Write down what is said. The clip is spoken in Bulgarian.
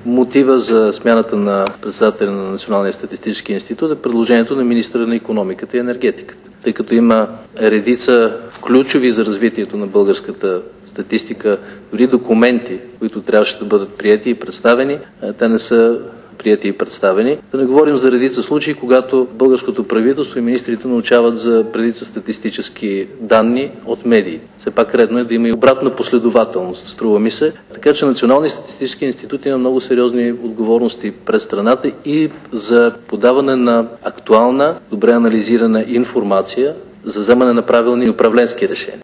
мотива за смяната на председателя на Националния статистически институт е предложението на министъра на икономиката и енергетиката, тъй като има редица ключови за развитието на българската статистика, дори документи, които трябваше да бъдат приети и представени, те не са прияти и представени. Да не говорим за редица случаи, когато българското правителство и министрите научават за редица статистически данни от медии. Все пак редно е да има и обратна последователност, струва ми се. Така че Националният статистически институт има много сериозни отговорности пред страната и за подаване на актуална, добре анализирана информация, за вземане на правилни управленски решения.